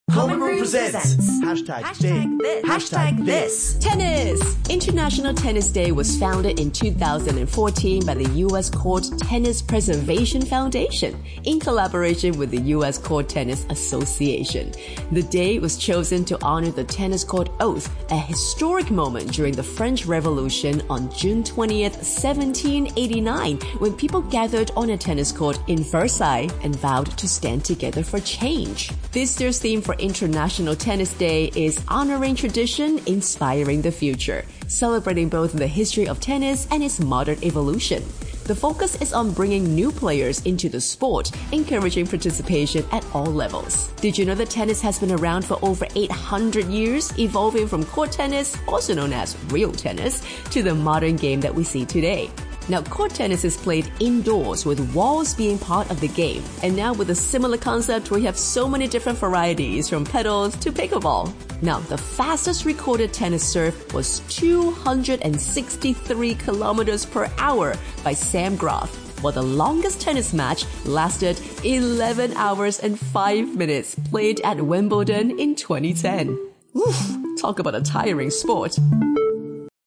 Common Room presents Hashtag this. Tennis! International Tennis Day was founded in 2014 by the U.S. Court Tennis Preservation Foundation in collaboration with the U.S. Court Tennis Association. The day was chosen to honor the tennis court oath, a historic moment during the French Revolution on June 20th, 1789, when people gathered on a tennis court in Versailles and vowed to stand together for change. This year's theme for International Tennis Day is honoring tradition, inspiring the future, celebrating both the history of tennis and its modern evolution. The focus is on bringing new players into the sport, encouraging participation at all levels. Did you know that tennis has been around for over 800 years, evolving from court tennis, also known as real tennis, to the modern game that we see today? Now, court tennis is played indoors with walls being part of the game. And now with a similar concept, we have so many different varieties from pedals to pickleball. Now, the fastest recorded tennis serve was 263 kilometers per hour by Sam Groth, while the longest tennis match lasted 11 hours and 5 minutes, played at Wimbledon in 2010. Oof, talk about a tiring sport.